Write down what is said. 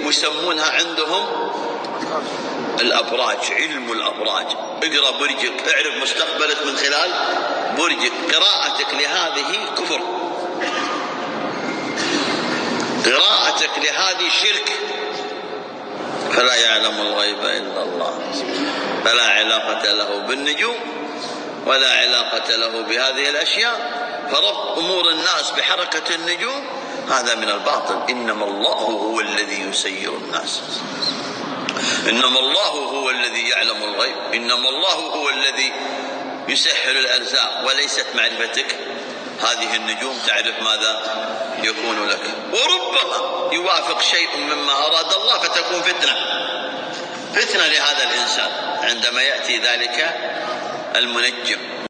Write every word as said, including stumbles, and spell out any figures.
ويسمونها عندهم الأبراج، علم الأبراج. اقرأ برجك، اعرف مستقبلك من خلال برجك. قراءتك لهذه كفر، قراءتك لهذه شرك. فلا يعلم الغيب إلا الله، فلا علاقة له بالنجوم ولا علاقة له بهذه الأشياء. فربط أمور الناس بحركة النجوم هذا من الباطل. إنما الله هو الذي يسير الناس، إنما الله هو الذي يعلم الغيب، إنما الله هو الذي يسهل الأرزاق، وليست معرفتك هذه النجوم تعرف ماذا يكون لك. وربما يوافق شيء مما أراد الله فتكون فتنة، فتنة لهذا الإنسان عندما يأتي ذلك المنجم.